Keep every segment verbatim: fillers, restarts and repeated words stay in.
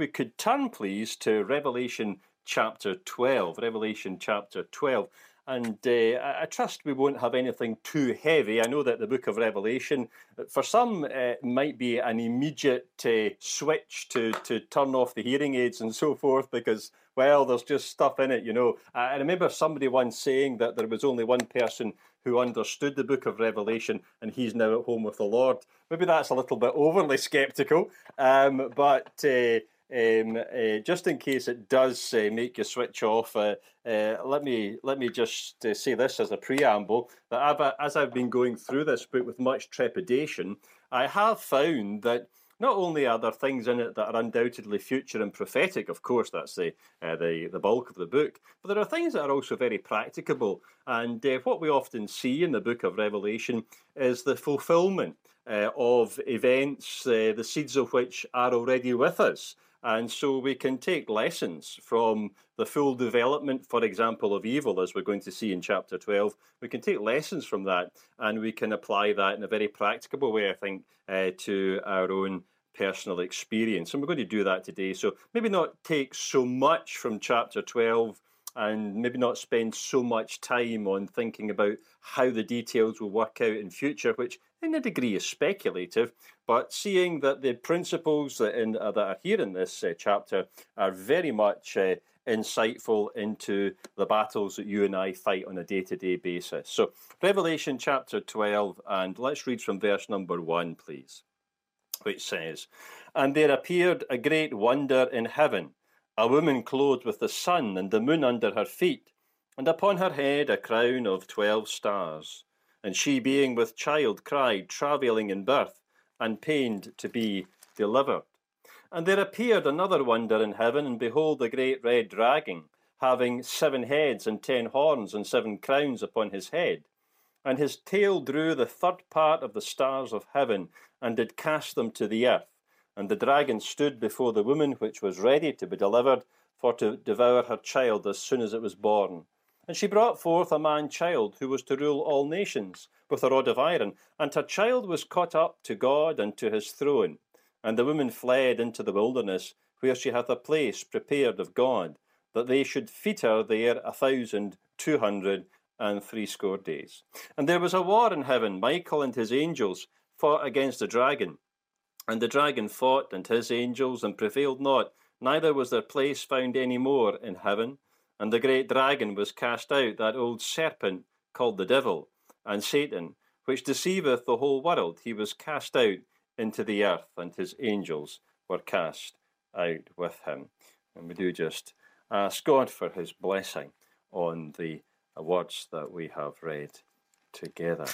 we could turn, please, to Revelation chapter twelve. Revelation chapter twelve. And uh, I trust we won't have anything too heavy. I know that the book of Revelation, for some, uh, might be an immediate uh, switch to, to turn off the hearing aids and so forth because, well, there's just stuff in it, you know. I remember somebody once saying that there was only one person who understood the book of Revelation and he's now at home with the Lord. Maybe that's a little bit overly sceptical, um, but... Uh, Um, uh, just in case it does uh, make you switch off, uh, uh, let me let me just uh, say this as a preamble, that I've, as I've been going through this book with much trepidation, I have found that not only are there things in it that are undoubtedly future and prophetic, of course, that's the, uh, the, the bulk of the book, but there are things that are also very practicable. And uh, what we often see in the book of Revelation is the fulfillment uh, of events, uh, the seeds of which are already with us. And so we can take lessons from the full development, for example, of evil, as we're going to see in chapter twelve. We can take lessons from that and we can apply that in a very practicable way, I think, uh, to our own personal experience. And we're going to do that today. So maybe not take so much from chapter twelve and maybe not spend so much time on thinking about how the details will work out in future, which in a degree is speculative, but seeing that the principles that, in, uh, that are here in this uh, chapter are very much uh, insightful into the battles that you and I fight on a day-to-day basis. So Revelation chapter twelve, and let's read from verse number one, please, which says, "And there appeared a great wonder in heaven, a woman clothed with the sun and the moon under her feet, and upon her head a crown of twelve stars. And she, being with child, cried, travailing in birth, and pained to be delivered. And there appeared another wonder in heaven, and behold, a great red dragon, having seven heads and ten horns and seven crowns upon his head. And his tail drew the third part of the stars of heaven, and did cast them to the earth. And the dragon stood before the woman which was ready to be delivered, for to devour her child as soon as it was born. And she brought forth a man-child, who was to rule all nations, with a rod of iron. And her child was caught up to God and to his throne. And the woman fled into the wilderness, where she hath a place prepared of God, that they should feed her there a thousand two hundred and threescore days. And there was a war in heaven. Michael and his angels fought against the dragon. And the dragon fought and his angels, and prevailed not, neither was their place found any more in heaven. And the great dragon was cast out, that old serpent called the devil and Satan, which deceiveth the whole world. He was cast out into the earth, and his angels were cast out with him." And we do just ask God for his blessing on the words that we have read together.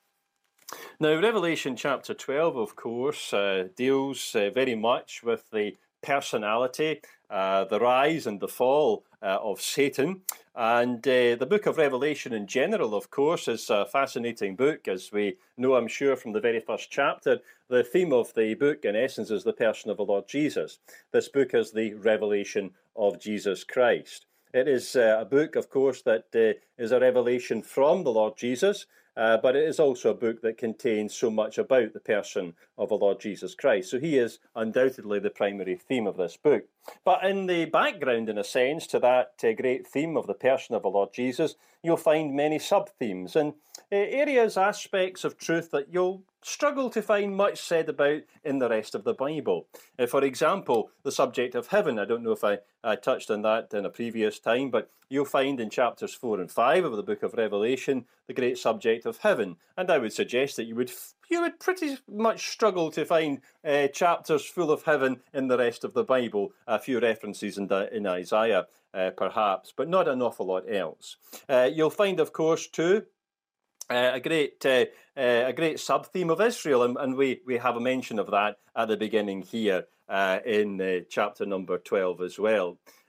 Now, Revelation chapter twelve, of course, uh, deals uh, very much with the personality, uh, the rise and the fall uh, of Satan. And uh, the book of Revelation in general, of course, is a fascinating book. As we know, I'm sure, from the very first chapter, the theme of the book, in essence, is the person of the Lord Jesus. This book is the revelation of Jesus Christ. It is uh, a book, of course, that uh, is a revelation from the Lord Jesus, uh, but it is also a book that contains so much about the person of the Lord Jesus Christ. So he is undoubtedly the primary theme of this book. But in the background, in a sense, to that uh, great theme of the person of the Lord Jesus, you'll find many sub-themes and uh, areas, aspects of truth that you'll struggle to find much said about in the rest of the Bible. Uh, for example, the subject of heaven. I don't know if I, I touched on that in a previous time, but you'll find in chapters four and five of the book of Revelation the great subject of heaven. And I would suggest that you would you would pretty much struggle to find uh, chapters full of heaven in the rest of the Bible. A few references in, the, in Isaiah, uh, perhaps, but not an awful lot else. Uh, you'll find, of course, too, Uh, a great uh, uh, a great sub-theme of Israel, and, and we, we have a mention of that at the beginning here uh, in uh, chapter number twelve as well.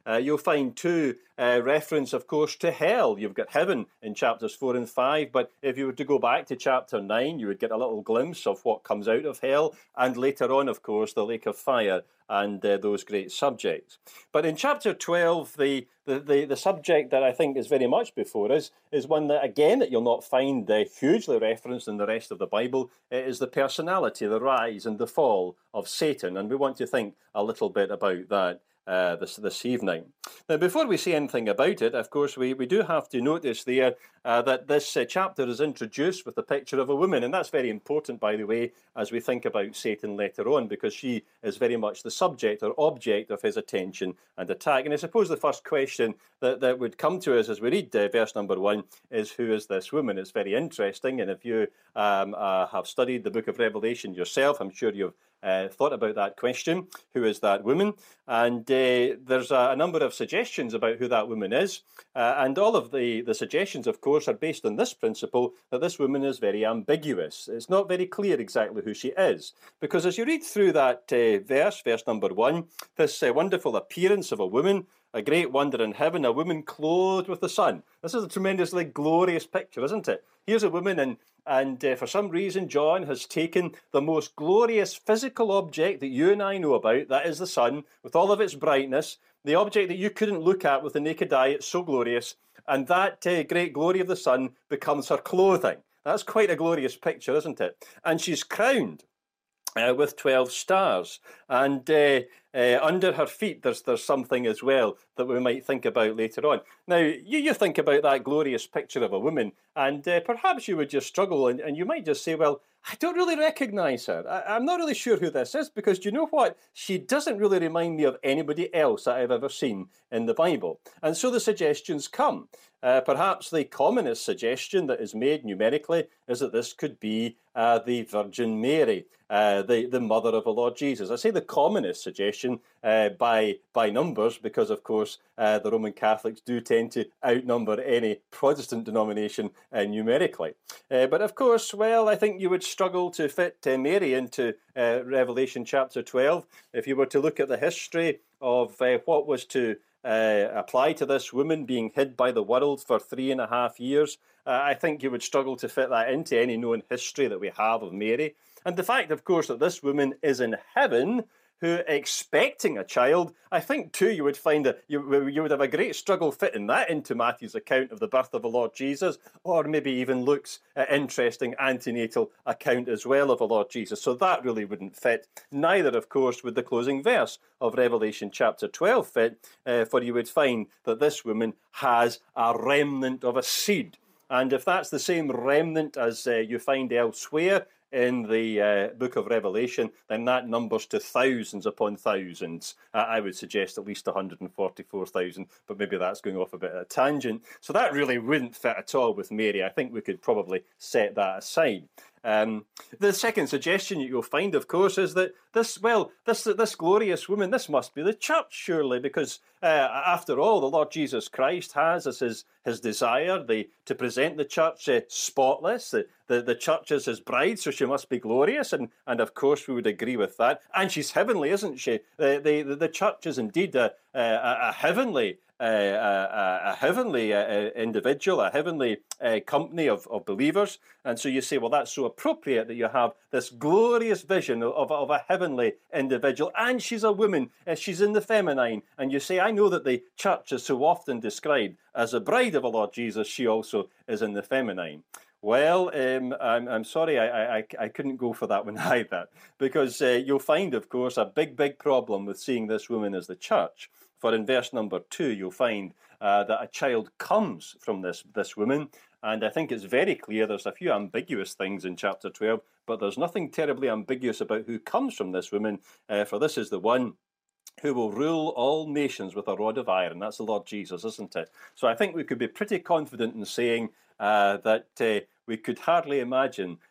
Uh, you'll find two uh, reference, of course, to hell. You've got heaven in chapters four and five, but if you were to go back to chapter nine, you would get a little glimpse of what comes out of hell, and later on, of course, the lake of fire and uh, those great subjects. But in chapter twelve, the, the, the, the subject that I think is very much before us is one that, again, that you'll not find uh, hugely referenced in the rest of the Bible. It is the personality, the rise and the fall of Satan, and we want to think a little bit about that Uh, this this evening. Now, before we say anything about it, of course, we, we do have to notice there uh, that this uh, chapter is introduced with the picture of a woman, and that's very important, by the way, as we think about Satan later on, because she is very much the subject or object of his attention and attack. And I suppose the first question that, that would come to us as we read uh, verse number one is, who is this woman? It's very interesting, and if you um, uh, have studied the book of Revelation yourself, I'm sure you've Uh, thought about that question. Who is that woman? And uh, there's a, a number of suggestions about who that woman is. Uh, and all of the, the suggestions, of course, are based on this principle that this woman is very ambiguous. It's not very clear exactly who she is. Because as you read through that uh, verse, verse number one, this uh, wonderful appearance of a woman, a great wonder in heaven, a woman clothed with the sun. This is a tremendously glorious picture, isn't it? Here's a woman, and and uh, for some reason, John has taken the most glorious physical object that you and I know about, that is the sun, with all of its brightness, the object that you couldn't look at with the naked eye, it's so glorious, and that uh, great glory of the sun becomes her clothing. That's quite a glorious picture, isn't it? And she's crowned Uh, with twelve stars, and uh, uh, under her feet there's there's something as well that we might think about later on. Now, you, you think about that glorious picture of a woman, and uh, perhaps you would just struggle, and, and you might just say, well, I don't really recognise her. I, I'm not really sure who this is, because do you know what? She doesn't really remind me of anybody else that I've ever seen in the Bible. And so the suggestions come. Uh, perhaps the commonest suggestion that is made numerically is that this could be uh, the Virgin Mary, uh, the, the mother of the Lord Jesus. I say the commonest suggestion uh, by, by numbers because, of course, uh, the Roman Catholics do tend to outnumber any Protestant denomination uh, numerically. Uh, but, of course, well, I think you would struggle to fit uh, Mary into uh, Revelation chapter twelve. If you were to look at the history of uh, what was to Uh, apply to this woman being hid by the world for three and a half years, uh, I think you would struggle to fit that into any known history that we have of Mary. And the fact, of course, that this woman is in heaven, who expecting a child, I think too you would find that you, you would have a great struggle fitting that into Matthew's account of the birth of the Lord Jesus, or maybe even Luke's uh, interesting antenatal account as well of the Lord Jesus. So that really wouldn't fit. Neither, of course, would the closing verse of Revelation chapter twelve fit, uh, for you would find that this woman has a remnant of a seed. And if that's the same remnant as uh, you find elsewhere in the uh, book of Revelation, then that numbers to thousands upon thousands. Uh, I would suggest at least one hundred forty-four thousand, but maybe that's going off a bit of a tangent. So that really wouldn't fit at all with Mary. I think we could probably set that aside. Um, the second suggestion you'll find, of course, is that this, well, this this glorious woman, this must be the church, surely, because uh, after all, the Lord Jesus Christ has as his, his desire the, to present the church uh, spotless. The, the, the church is his bride, so she must be glorious, and, and of course we would agree with that. And she's heavenly, isn't she? The, the, the church is indeed a, a, a heavenly Uh, a, a heavenly uh, individual, a heavenly uh, company of, of believers. And so you say, well, that's so appropriate that you have this glorious vision of, of a heavenly individual. And she's a woman, uh, she's in the feminine. And you say, I know that the church is so often described as a bride of the Lord Jesus. She also is in the feminine. Well, um, I'm, I'm sorry, I, I, I couldn't go for that one either. Because uh, you'll find, of course, a big, big problem with seeing this woman as the church. For in verse number two, you'll find uh, that a child comes from this, this woman. And I think it's very clear there's a few ambiguous things in chapter twelve, but there's nothing terribly ambiguous about who comes from this woman. Uh, for this is the one who will rule all nations with a rod of iron. That's the Lord Jesus, isn't it? So I think we could be pretty confident in saying uh, that uh, we could hardly imagine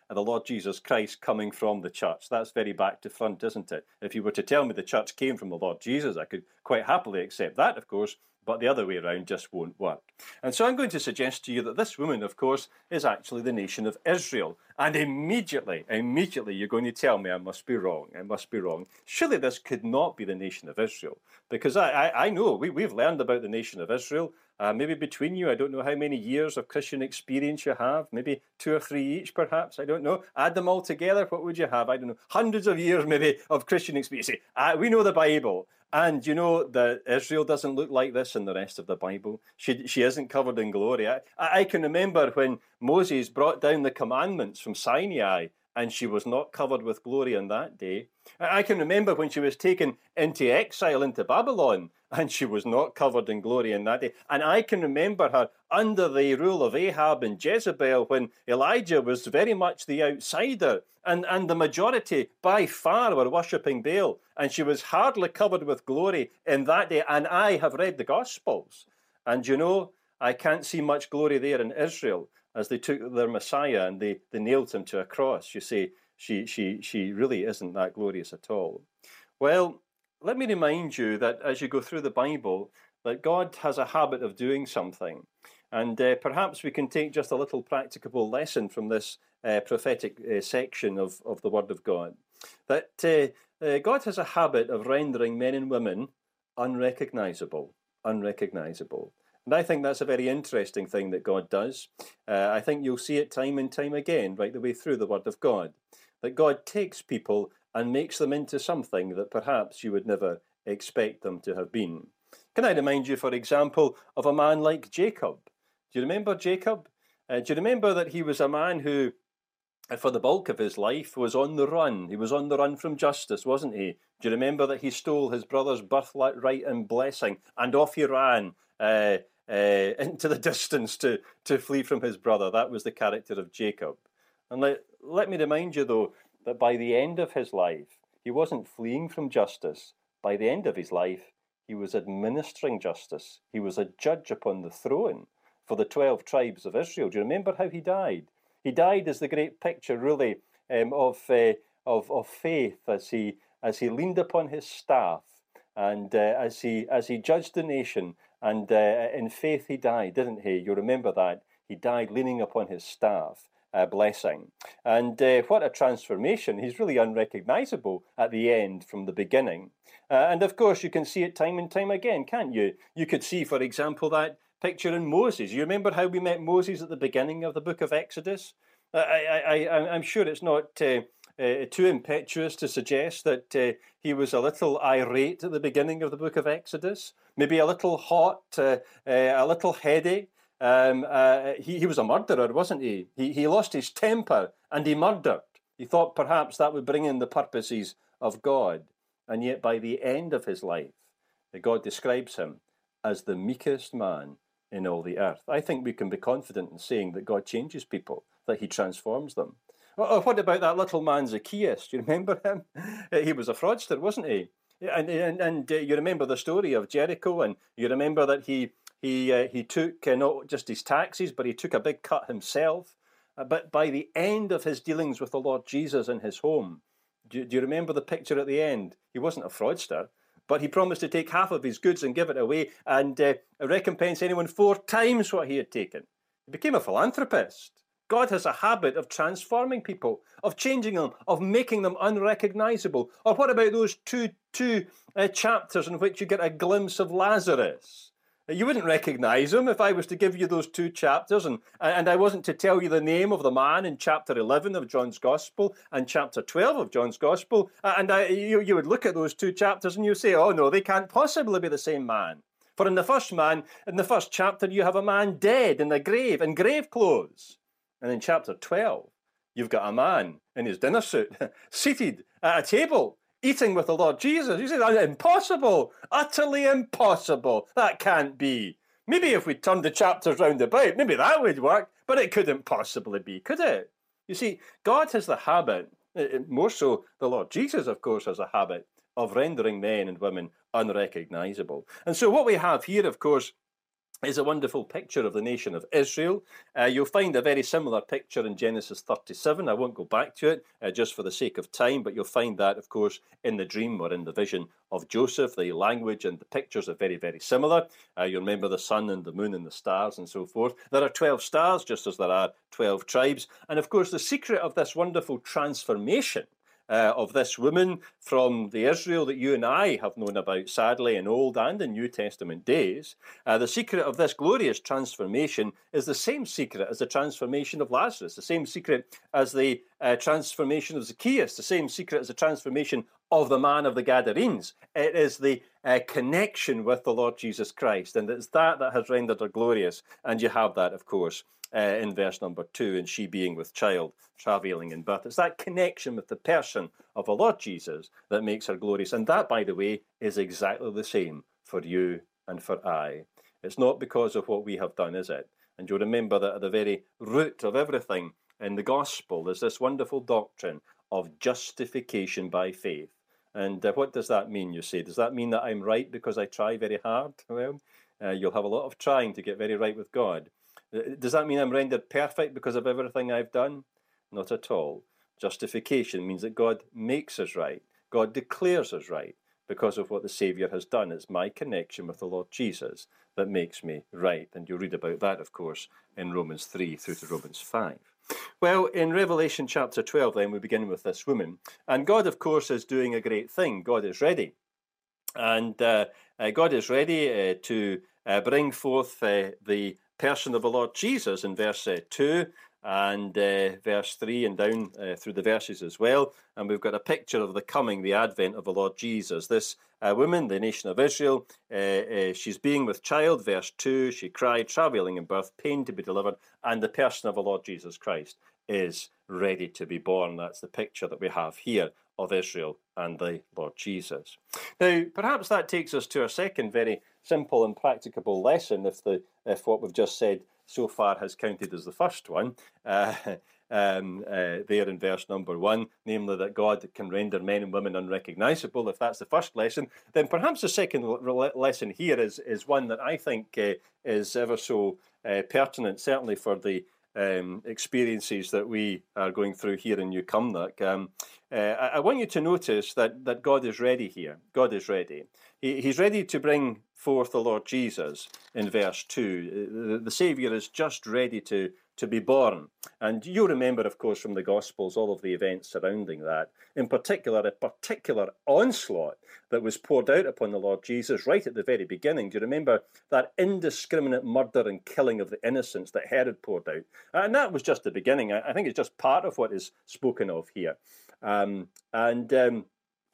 the Lord Jesus Christ coming from the church. That's very back to front, isn't it? If you were to tell me the church came from the Lord Jesus, I could quite happily accept that, of course, but the other way around just won't work. And so I'm going to suggest to you that this woman, of course, is actually the nation of Israel. And immediately, immediately you're going to tell me I must be wrong. I must be wrong. Surely this could not be the nation of Israel. Because I, I, I know, we, we've learned about the nation of Israel. Uh, maybe between you, I don't know how many years of Christian experience you have. Maybe two or three each, perhaps. I don't know. Add them all together, what would you have? I don't know. Hundreds of years, maybe, of Christian experience. Uh, we know the Bible. And you know that Israel doesn't look like this in the rest of the Bible. She she isn't covered in glory. I, I can remember when Moses brought down the commandments from Sinai, and she was not covered with glory on that day. I can remember when she was taken into exile into Babylon, and she was not covered in glory in that day. And I can remember her under the rule of Ahab and Jezebel when Elijah was very much the outsider, and, and the majority by far were worshipping Baal, and she was hardly covered with glory in that day. And I have read the Gospels, and you know, I can't see much glory there in Israel as they took their Messiah and they, they nailed him to a cross. You see, she, she, she really isn't that glorious at all. Well, let me remind you that as you go through the Bible, that God has a habit of doing something. And uh, perhaps we can take just a little practicable lesson from this uh, prophetic uh, section of, of the Word of God. That uh, uh, God has a habit of rendering men and women unrecognizable, unrecognizable. And I think that's a very interesting thing that God does. Uh, I think you'll see it time and time again, right the way through the Word of God, that God takes people and makes them into something that perhaps you would never expect them to have been. Can I remind you, for example, of a man like Jacob? Do you remember Jacob? Uh, do you remember that he was a man who, for the bulk of his life, was on the run? He was on the run from justice, wasn't he? Do you remember that he stole his brother's birthright and blessing, and off he ran uh, uh, into the distance to, to flee from his brother? That was the character of Jacob. And let, let me remind you, though, that by the end of his life, he wasn't fleeing from justice. By the end of his life, he was administering justice. He was a judge upon the throne for the twelve tribes of Israel. Do you remember how he died? He died as the great picture, really, um, of, uh, of of faith as he as he leaned upon his staff and uh, as he as he judged the nation. And uh, in faith he died, didn't he? You remember that he died leaning upon his staff. Uh, blessing. And uh, what a transformation. He's really unrecognizable at the end from the beginning. Uh, and of course, you can see it time and time again, can't you? You could see, for example, that picture in Moses. You remember how we met Moses at the beginning of the book of Exodus? Uh, I, I, I, I'm sure it's not uh, uh, too impetuous to suggest that uh, he was a little irate at the beginning of the book of Exodus, maybe a little hot, uh, uh, a little heady. Um, uh, he, he was a murderer, wasn't he? he? He lost his temper and he murdered. He thought perhaps that would bring in the purposes of God. And yet by the end of his life, God describes him as the meekest man in all the earth. I think we can be confident in saying that God changes people, that he transforms them. Oh, what about that little man Zacchaeus? Do you remember him? He was a fraudster, wasn't he? And, and, and uh, you remember the story of Jericho, and you remember that he He uh, he took uh, not just his taxes, but he took a big cut himself. Uh, but by the end of his dealings with the Lord Jesus in his home, do, do you remember the picture at the end? He wasn't a fraudster, but he promised to take half of his goods and give it away and uh, recompense anyone four times what he had taken. He became a philanthropist. God has a habit of transforming people, of changing them, of making them unrecognizable. Or what about those two, two uh, chapters in which you get a glimpse of Lazarus? You wouldn't recognize him if I was to give you those two chapters and, and I wasn't to tell you the name of the man in chapter eleven of John's Gospel and chapter twelve of John's Gospel. And I, you, you would look at those two chapters and you say, oh no, they can't possibly be the same man. For in the first man, in the first chapter, you have a man dead in a grave, in grave clothes. And in chapter twelve, you've got a man in his dinner suit, seated at a table, eating with the Lord Jesus. You say, impossible, utterly impossible. That can't be. Maybe if we turned the chapters round about, maybe that would work, but it couldn't possibly be, could it? You see, God has the habit, more so the Lord Jesus, of course, has a habit of rendering men and women unrecognizable. And so what we have here, of course, is a wonderful picture of the nation of Israel. Uh, you'll find a very similar picture in Genesis thirty-seven. I won't go back to it uh, just for the sake of time, but you'll find that, of course, in the dream or in the vision of Joseph. The language and the pictures are very, very similar. Uh, you remember the sun and the moon and the stars and so forth. There are twelve stars, just as there are twelve tribes. And, of course, the secret of this wonderful transformation Uh, of this woman from the Israel that you and I have known about, sadly, in Old and in New Testament days. Uh, the secret of this glorious transformation is the same secret as the transformation of Lazarus, the same secret as the uh, transformation of Zacchaeus, the same secret as the transformation of the man of the Gadarenes. It is the uh, connection with the Lord Jesus Christ, and it's that that has rendered her glorious. And you have that, of course, Uh, in verse number two, and she being with child, travailing in birth. It's that connection with the person of the Lord Jesus that makes her glorious. And that, by the way, is exactly the same for you and for I. It's not because of what we have done, is it? And you'll remember that at the very root of everything in the gospel is this wonderful doctrine of justification by faith. And uh, what does that mean, you say? Does that mean that I'm right because I try very hard? Well, uh, you'll have a lot of trying to get very right with God. Does that mean I'm rendered perfect because of everything I've done? Not at all. Justification means that God makes us right. God declares us right because of what the Saviour has done. It's my connection with the Lord Jesus that makes me right. And you'll read about that, of course, in Romans three through to Romans five. Well, in Revelation chapter twelve, then, we begin with this woman. And God, of course, is doing a great thing. God is ready. And uh, uh, God is ready uh, to uh, bring forth uh, the person of the Lord Jesus in verse uh, two and uh, verse three and down uh, through the verses as well. And we've got a picture of the coming, the advent of the Lord Jesus. This uh, woman, the nation of Israel, uh, uh, she's being with child, verse two, she cried, travailing in birth, pain to be delivered, and the person of the Lord Jesus Christ is ready to be born. That's the picture that we have here of Israel and the Lord Jesus. Now, perhaps that takes us to our second very simple and practicable lesson, if the if what we've just said so far has counted as the first one, uh, um, uh, there in verse number one, namely that God can render men and women unrecognizable. If that's the first lesson, then perhaps the second lesson here is, is one that I think uh, is ever so uh, pertinent, certainly for the Um, experiences that we are going through here in New Cumnock. Um, uh, I, I want you to notice that that God is ready here. God is ready. He, he's ready to bring forth the Lord Jesus in verse two. The, the Saviour is just ready to, to be born. And you remember, of course, from the Gospels, all of the events surrounding that. In particular, a particular onslaught that was poured out upon the Lord Jesus right at the very beginning. Do you remember that indiscriminate murder and killing of the innocents that Herod poured out? And that was just the beginning. I think it's just part of what is spoken of here. Um, and um,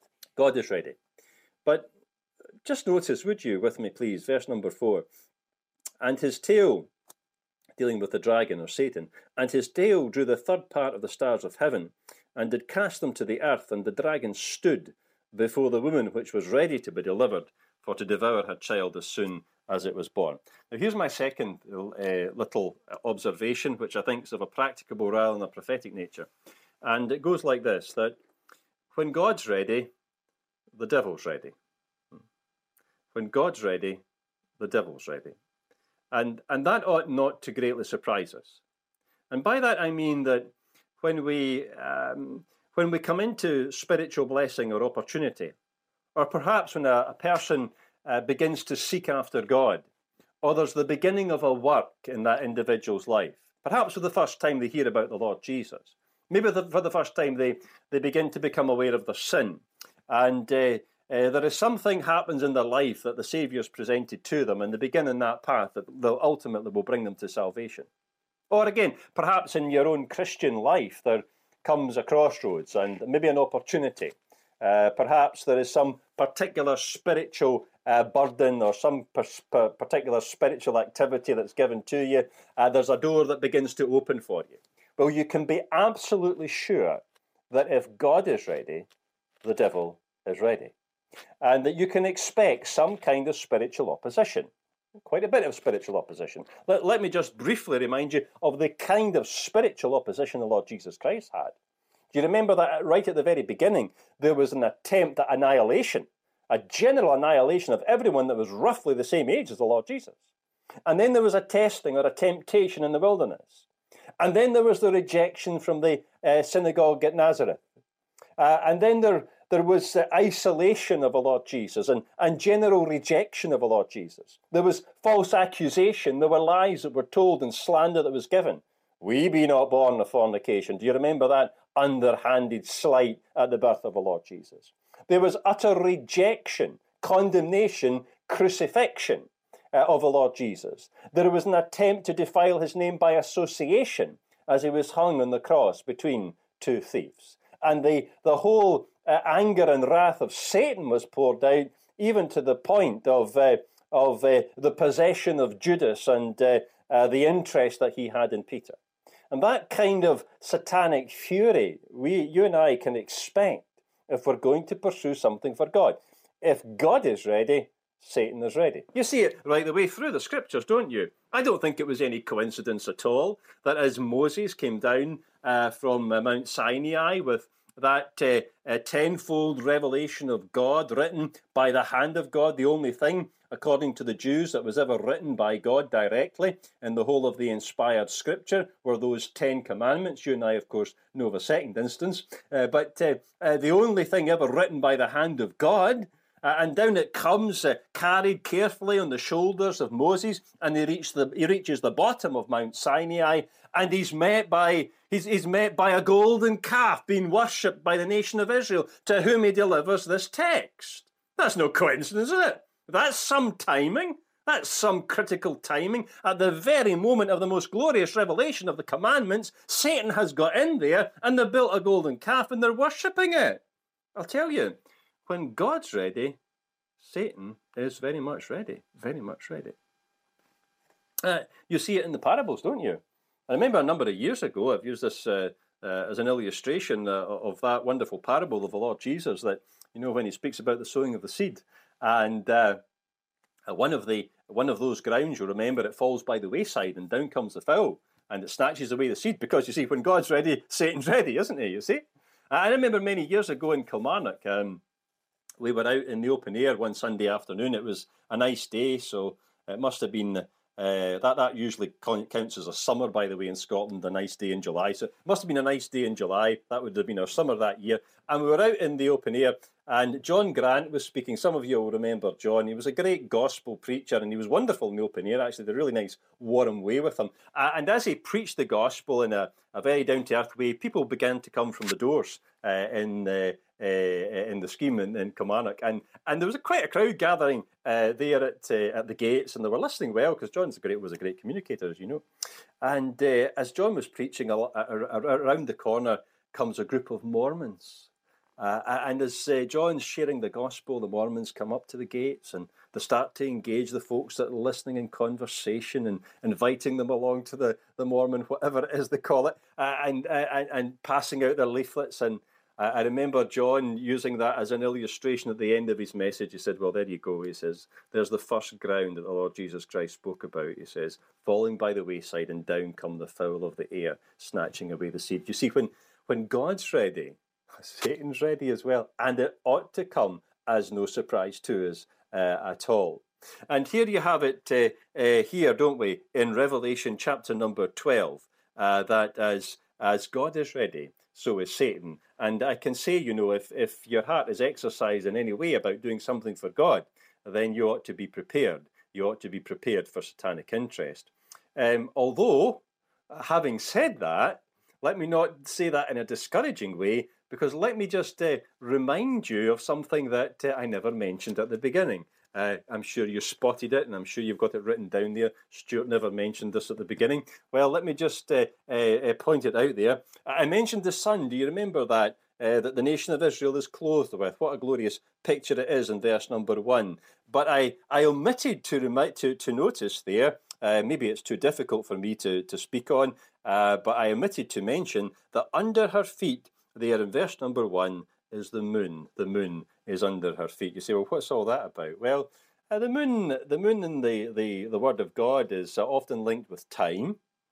God is ready. But just notice, would you, with me, please, verse number four. And his tail, dealing with the dragon or Satan, and his tail drew the third part of the stars of heaven, and did cast them to the earth, and the dragon stood before the woman which was ready to be delivered, for to devour her child as soon as it was born. Now here's my second uh, little observation, which I think is of a practicable rather than a prophetic nature. And it goes like this, that when God's ready, the devil's ready. When God's ready, the devil's ready. And, and that ought not to greatly surprise us. And by that I mean that when we, um, when we come into spiritual blessing or opportunity, or perhaps when a, a person uh, begins to seek after God, or there's the beginning of a work in that individual's life, perhaps for the first time they hear about the Lord Jesus, maybe the, for the first time they, they begin to become aware of their sin, and uh, uh, there is something happens in their life that the Saviour's presented to them, and they begin in that path that they'll ultimately will bring them to salvation. Or again, perhaps in your own Christian life, there comes a crossroads and maybe an opportunity. Uh, perhaps there is some particular spiritual uh, burden or some pers- per- particular spiritual activity that's given to you. Uh, there's a door that begins to open for you. Well, you can be absolutely sure that if God is ready, the devil is ready. And that you can expect some kind of spiritual opposition. Quite a bit of spiritual opposition. Let, let me just briefly remind you of the kind of spiritual opposition the Lord Jesus Christ had. Do you remember that right at the very beginning, there was an attempt at annihilation, a general annihilation of everyone that was roughly the same age as the Lord Jesus? And then there was a testing or a temptation in the wilderness. And then there was the rejection from the uh, synagogue at Nazareth. Uh, and then there, there was uh, isolation of the Lord Jesus and, and general rejection of the Lord Jesus. There was false accusation. There were lies that were told and slander that was given. We be not born of fornication. Do you remember that underhanded slight at the birth of the Lord Jesus? There was utter rejection, condemnation, crucifixion uh, of the Lord Jesus. There was an attempt to defile his name by association as he was hung on the cross between two thieves. And the, the whole uh, anger and wrath of Satan was poured out, even to the point of, uh, of uh, the possession of Judas and uh, uh, the interest that he had in Peter. And that kind of satanic fury, we, you and I can expect if we're going to pursue something for God. If God is ready, Satan is ready. You see it right the way through the scriptures, don't you? I don't think it was any coincidence at all that as Moses came down uh, from uh, Mount Sinai with that uh, uh, tenfold revelation of God written by the hand of God, the only thing, according to the Jews, that was ever written by God directly in the whole of the inspired scripture were those Ten Commandments. You and I, of course, know of a second instance. Uh, but uh, uh, the only thing ever written by the hand of God, uh, and down it comes, uh, carried carefully on the shoulders of Moses, and he, reached the, he reaches the bottom of Mount Sinai, and he's met by he's, he's met by a golden calf being worshipped by the nation of Israel, to whom he delivers this text. That's no coincidence, is it? That's some timing. That's some critical timing. At the very moment of the most glorious revelation of the commandments, Satan has got in there and they've built a golden calf and they're worshipping it. I'll tell you, when God's ready, Satan is very much ready. Very much ready. Uh, you see it in the parables, don't you? I remember a number of years ago, I've used this uh, uh, as an illustration uh, of that wonderful parable of the Lord Jesus, that, you know, when he speaks about the sowing of the seed. And uh, one of the one of those grounds, you'll remember, it falls by the wayside, and down comes the fowl, and it snatches away the seed, because, you see, when God's ready, Satan's ready, isn't he, you see? I remember many years ago in Kilmarnock, um, we were out in the open air one Sunday afternoon. It was a nice day, so it must have been, uh, that, that usually counts as a summer, by the way, in Scotland, a nice day in July. So it must have been a nice day in July. That would have been our summer that year. And we were out in the open air, and John Grant was speaking. Some of you will remember John. He was a great gospel preacher, and he was wonderful in the open air, actually. They had a really nice, warm way with him. Uh, and as he preached the gospel in a, a very down-to-earth way, people began to come from the doors uh, in uh, uh, in the scheme in, in Kilmarnock. And and there was a, quite a crowd gathering uh, there at uh, at the gates, and they were listening well, because John's a great, was a great communicator, as you know. And uh, as John was preaching, a, a, a, around the corner comes a group of Mormons. Uh, and as uh, John's sharing the gospel, the Mormons come up to the gates and they start to engage the folks that are listening in conversation and inviting them along to the, the Mormon, whatever it is they call it, uh, and, uh, and and passing out their leaflets. And uh, I remember John using that as an illustration at the end of his message. He said, well, there you go. He says, there's the first ground that the Lord Jesus Christ spoke about. He says, falling by the wayside, and down come the fowl of the air, snatching away the seed. You see, when, when God's ready, Satan's ready as well, and it ought to come as no surprise to us uh, at all. And here you have it uh, uh, here, don't we, in Revelation chapter number twelve, uh, that as as God is ready, so is Satan. And I can say, you know, if, if your heart is exercised in any way about doing something for God, then you ought to be prepared. You ought to be prepared for satanic interest. Um, although, having said that, let me not say that in a discouraging way, because let me just uh, remind you of something that uh, I never mentioned at the beginning. Uh, I'm sure you spotted it, and I'm sure you've got it written down there. Stuart never mentioned this at the beginning. Well, let me just uh, uh, point it out there. I mentioned the sun. Do you remember that? Uh, that the nation of Israel is clothed with. What a glorious picture it is in verse number one. But I, I omitted to, remi- to, to notice there, uh, maybe it's too difficult for me to, to speak on, uh, but I omitted to mention that under her feet, there in verse number one, is the moon. The moon is under her feet. You say, well, what's all that about? Well, uh, the moon, the moon in the, the, the Word of God is uh, often linked with time.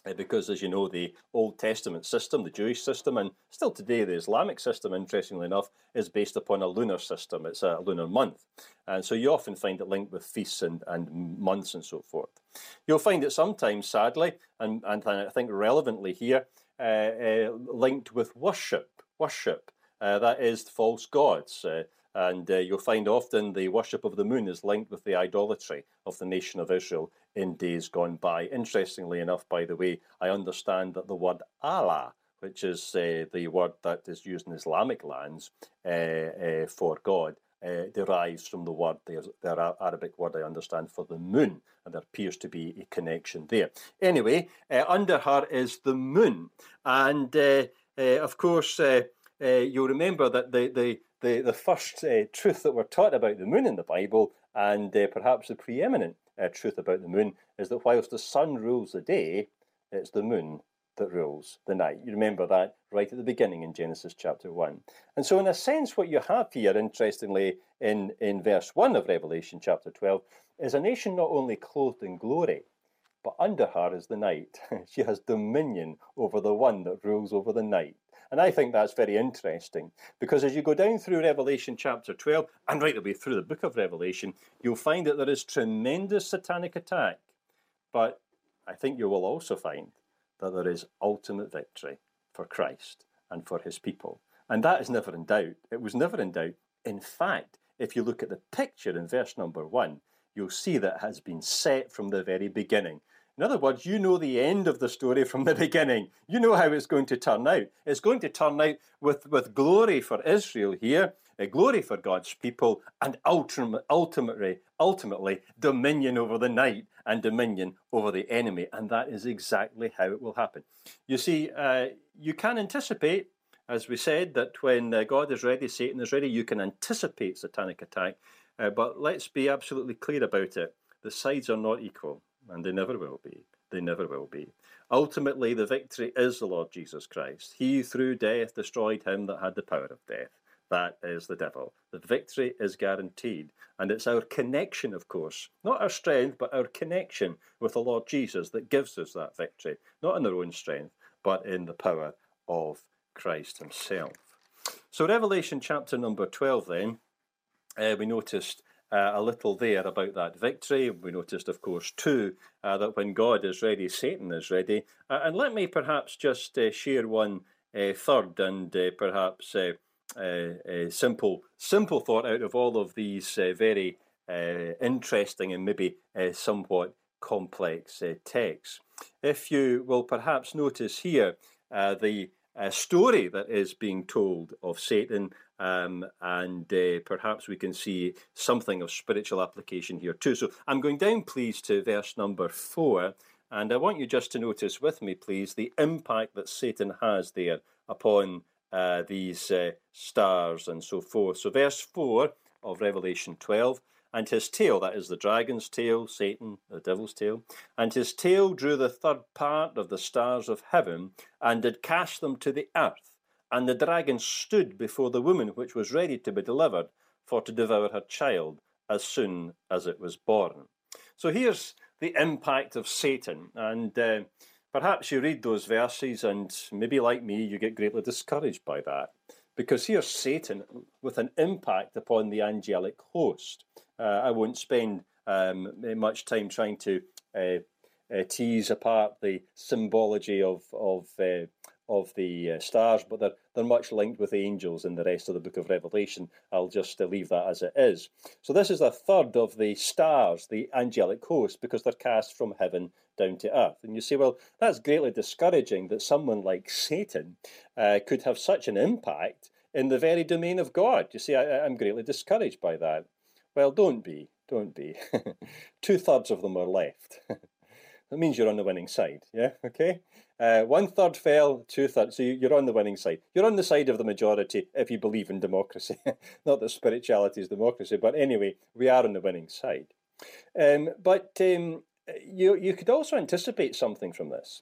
Uh, because, as you know, the Old Testament system, the Jewish system, and still today the Islamic system, interestingly enough, is based upon a lunar system. It's a lunar month. And so you often find it linked with feasts and, and months and so forth. You'll find it sometimes, sadly, and, and I think relevantly here, uh, uh, linked with worship. Worship. Uh, that is false gods. Uh, And uh, you'll find often the worship of the moon is linked with the idolatry of the nation of Israel in days gone by. Interestingly enough, by the way, I understand that the word Allah, which is uh, the word that is used in Islamic lands uh, uh, for God, uh, derives from the word, the, the Arabic word I understand for the moon, and there appears to be a connection there. Anyway, uh, under her is the moon, and uh, uh, of course, uh, uh, you'll remember that the the The, the first uh, truth that we're taught about the moon in the Bible, and uh, perhaps the preeminent uh, truth about the moon, is that whilst the sun rules the day, it's the moon that rules the night. You remember that right at the beginning in Genesis chapter one. And so in a sense, what you have here, interestingly, in, in verse one of Revelation chapter twelve, is a nation not only clothed in glory, but under her is the night. She has dominion over the one that rules over the night. And I think that's very interesting, because as you go down through Revelation chapter twelve, and right the way through the book of Revelation, you'll find that there is tremendous satanic attack. But I think you will also find that there is ultimate victory for Christ and for his people. And that is never in doubt. It was never in doubt. In fact, if you look at the picture in verse number one, you'll see that it has been set from the very beginning. In other words, you know the end of the story from the beginning. You know how it's going to turn out. It's going to turn out with, with glory for Israel here, a glory for God's people, and ultimate, ultimately, ultimately dominion over the night and dominion over the enemy. And that is exactly how it will happen. You see, uh, you can anticipate, as we said, that when uh, God is ready, Satan is ready, you can anticipate satanic attack. Uh, but let's be absolutely clear about it. The sides are not equal. And they never will be. They never will be. Ultimately, the victory is the Lord Jesus Christ. He, through death, destroyed him that had the power of death. That is the devil. The victory is guaranteed. And it's our connection, of course, not our strength, but our connection with the Lord Jesus that gives us that victory. Not in our own strength, but in the power of Christ himself. So Revelation chapter number twelve then, uh, we noticed Uh, a little there about that victory. We noticed, of course, too, uh, that when God is ready, Satan is ready. Uh, and let me perhaps just uh, share one uh, third and uh, perhaps uh, uh, uh, simple simple thought out of all of these uh, very uh, interesting and maybe uh, somewhat complex uh, texts. If you will perhaps notice here uh, the uh, story that is being told of Satan, Um, and uh, perhaps we can see something of spiritual application here too. So I'm going down, please, to verse number four, and I want you just to notice with me, please, the impact that Satan has there upon uh, these uh, stars and so forth. So verse four of Revelation twelve, and his tail, that is the dragon's tail, Satan, the devil's tail, and his tail drew the third part of the stars of heaven and did cast them to the earth. And the dragon stood before the woman which was ready to be delivered, for to devour her child as soon as it was born. So here's the impact of Satan. And uh, perhaps you read those verses and maybe like me, you get greatly discouraged by that. Because here's Satan with an impact upon the angelic host. Uh, I won't spend um, much time trying to uh, uh, tease apart the symbology of, of uh, of the uh, stars, but they're, they're much linked with the angels in the rest of the book of Revelation. I'll just uh, leave that as it is. So this is a third of the stars, the angelic host, because they're cast from heaven down to earth. And you say, well, that's greatly discouraging that someone like Satan uh, could have such an impact in the very domain of God. You see, I, I'm greatly discouraged by that. Well, don't be, don't be. Two-thirds of them are left. That means you're on the winning side, yeah, okay? Uh, one third fell, two thirds, so you're on the winning side. You're on the side of the majority if you believe in democracy. Not that spirituality is democracy, but anyway, we are on the winning side. Um, but um, you, you could also anticipate something from this.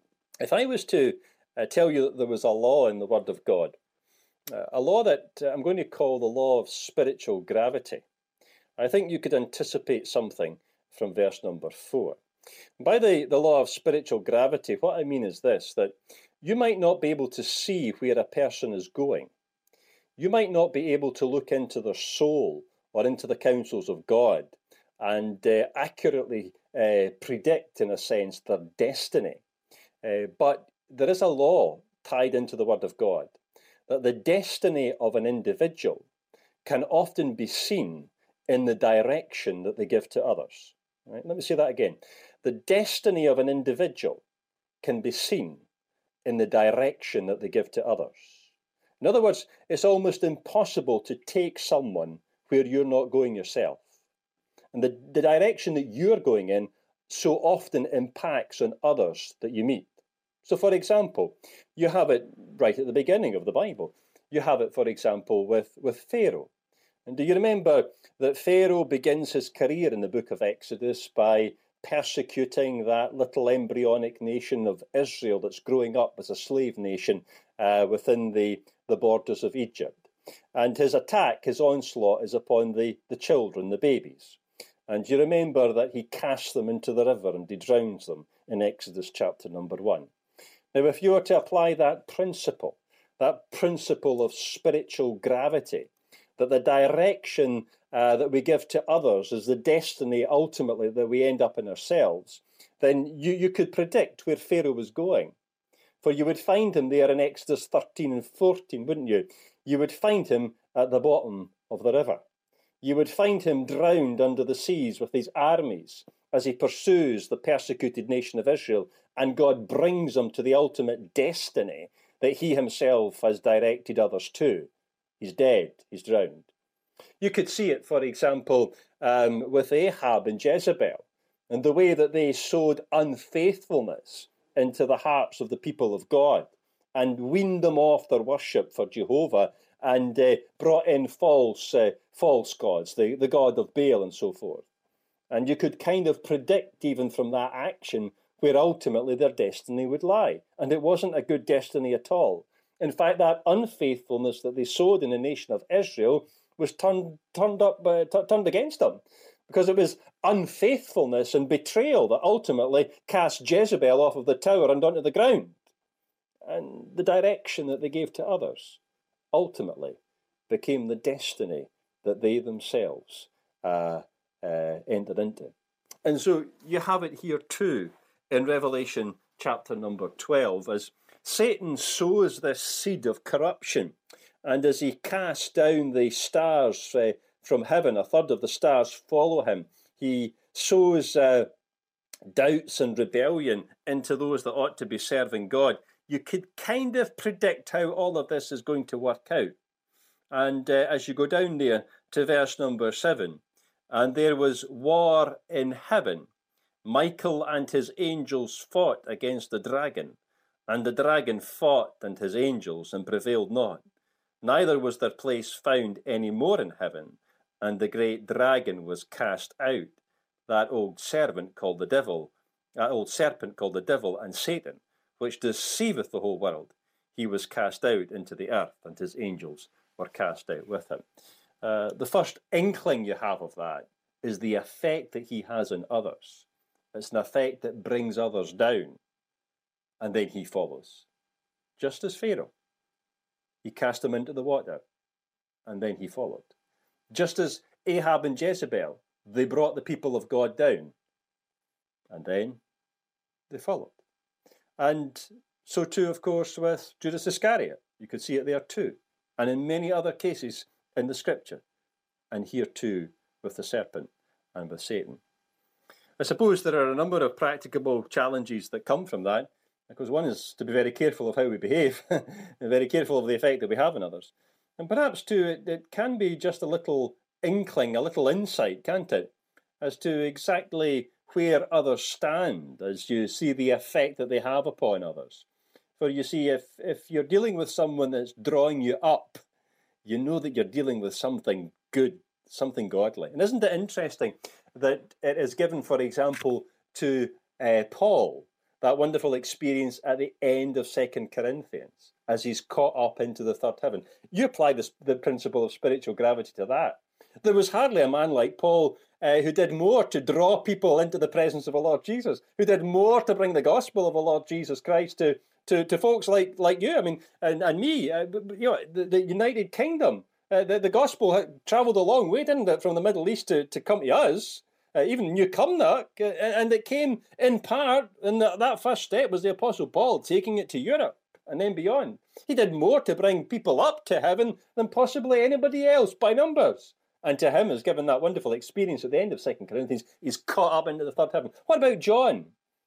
If I was to uh, tell you that there was a law in the Word of God, uh, a law that uh, I'm going to call the law of spiritual gravity, I think you could anticipate something from verse number four. By the, the law of spiritual gravity, what I mean is this, that you might not be able to see where a person is going. You might not be able to look into their soul or into the counsels of God and uh, accurately uh, predict, in a sense, their destiny. Uh, but there is a law tied into the Word of God, that the destiny of an individual can often be seen in the direction that they give to others. Right? Let me say that again. The destiny of an individual can be seen in the direction that they give to others. In other words, it's almost impossible to take someone where you're not going yourself. And the, the direction that you're going in so often impacts on others that you meet. So, for example, you have it right at the beginning of the Bible. You have it, for example, with, with Pharaoh. And do you remember that Pharaoh begins his career in the book of Exodus by persecuting that little embryonic nation of Israel that's growing up as a slave nation uh, within the, the borders of Egypt? And his attack, his onslaught, is upon the, the children, the babies. And you remember that he casts them into the river and he drowns them in Exodus chapter number one. Now, if you were to apply that principle, that principle of spiritual gravity, that the direction uh, that we give to others is the destiny ultimately that we end up in ourselves, then you, you could predict where Pharaoh was going. For you would find him there in Exodus thirteen and fourteen, wouldn't you? You would find him at the bottom of the river. You would find him drowned under the seas with his armies as he pursues the persecuted nation of Israel, and God brings him to the ultimate destiny that he himself has directed others to. He's dead, he's drowned. You could see it, for example, um, with Ahab and Jezebel, and the way that they sowed unfaithfulness into the hearts of the people of God and weaned them off their worship for Jehovah and uh, brought in false uh, false gods, the, the god of Baal and so forth. And you could kind of predict even from that action where ultimately their destiny would lie. And it wasn't a good destiny at all. In fact, that unfaithfulness that they sowed in the nation of Israel was turned turned up uh, t- turned against them, because it was unfaithfulness and betrayal that ultimately cast Jezebel off of the tower and onto the ground. And the direction that they gave to others ultimately became the destiny that they themselves uh, uh, entered into. And so you have it here too in Revelation chapter number twelve, as Satan sows this seed of corruption, and as he casts down the stars uh, from heaven, a third of the stars follow him. He sows uh, doubts and rebellion into those that ought to be serving God. You could kind of predict how all of this is going to work out. And uh, as you go down there to verse number seven, and there was war in heaven. Michael and his angels fought against the dragon, and the dragon fought and his angels and prevailed not. Neither was their place found any more in heaven, and the great dragon was cast out, that old servant called the devil, that old serpent called the devil and Satan, which deceiveth the whole world. He was cast out into the earth, and his angels were cast out with him. Uh, the first inkling you have of that is the effect that he has on others. It's an effect that brings others down, and then he follows. Just as Pharaoh. He cast them into the water, and then he followed. Just as Ahab and Jezebel, they brought the people of God down, and then they followed. And so too, of course, with Judas Iscariot. You could see it there too. And in many other cases in the scripture. And here too with the serpent and with Satan. I suppose there are a number of practicable challenges that come from that. Because one is to be very careful of how we behave. And very careful of the effect that we have on others. And perhaps too, it, it can be just a little inkling, a little insight, can't it? As to exactly where others stand as you see the effect that they have upon others. For you see, if, if you're dealing with someone that's drawing you up, you know that you're dealing with something good, something godly. And isn't it interesting that it is given, for example, to uh, Paul, that wonderful experience at the end of Second Corinthians, as he's caught up into the third heaven. You apply this, the principle of spiritual gravity to that. There was hardly a man like Paul uh, who did more to draw people into the presence of the Lord Jesus, who did more to bring the gospel of the Lord Jesus Christ to to, to folks like like you, I mean, and, and me, uh, you know, the, the United Kingdom. Uh, the, the gospel had travelled a long way, didn't it, from the Middle East to, to come to us, uh, even New Cumnock, uh, and it came in part, and that, that first step was the Apostle Paul taking it to Europe and then beyond. He did more to bring people up to heaven than possibly anybody else by numbers. And to him is given that wonderful experience at the end of Second Corinthians. He's caught up into the third heaven. What about John?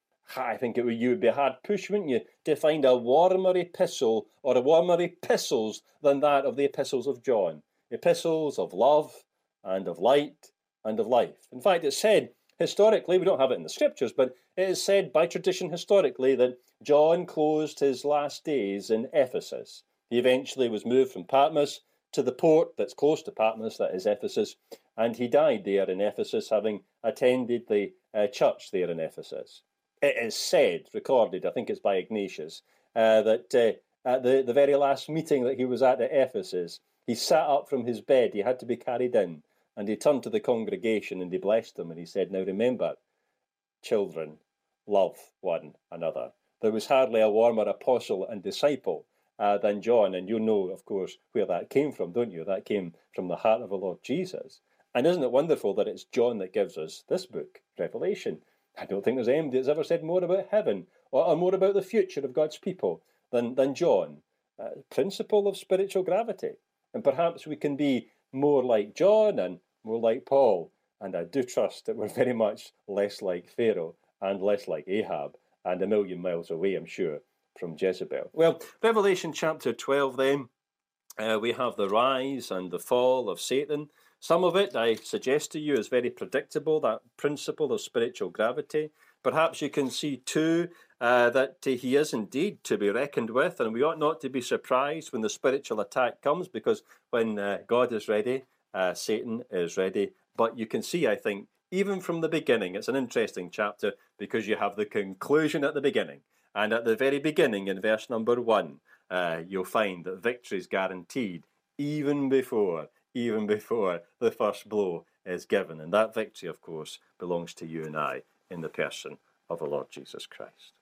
I think it would, you would be a hard push, wouldn't you, to find a warmer epistle or a warmer epistles than that of the epistles of John. Epistles of love and of light and of life. In fact, it's said historically, we don't have it in the scriptures, but it is said by tradition historically that John closed his last days in Ephesus. He eventually was moved from Patmos to the port that's close to Patmos, that is Ephesus, and he died there in Ephesus, having attended the uh, church there in Ephesus. It is said, recorded, I think it's by Ignatius, uh, that uh, at the, the very last meeting that he was at at Ephesus, he sat up from his bed, he had to be carried in, and he turned to the congregation and he blessed them and he said, now remember, children, love one another. There was hardly a warmer apostle and disciple uh, than John, and you know, of course, where that came from, don't you? That came from the heart of the Lord Jesus. And isn't it wonderful that it's John that gives us this book, Revelation? I don't think there's anybody that's ever said more about heaven or, or more about the future of God's people than, than John. Uh, principle of spiritual gravity. And perhaps we can be more like John and more like Paul. And I do trust that we're very much less like Pharaoh and less like Ahab and a million miles away, I'm sure, from Jezebel. Well, Revelation chapter twelve then, uh, we have the rise and the fall of Satan. Some of it, I suggest to you, is very predictable, that principle of spiritual gravity. Perhaps you can see, too, uh, that he is indeed to be reckoned with, and we ought not to be surprised when the spiritual attack comes, because when uh, God is ready, uh, Satan is ready. But you can see, I think, even from the beginning, it's an interesting chapter, because you have the conclusion at the beginning. And at the very beginning, in verse number one, uh, you'll find that victory is guaranteed, even before even before the first blow is given. And that victory, of course, belongs to you and I in the person of the Lord Jesus Christ.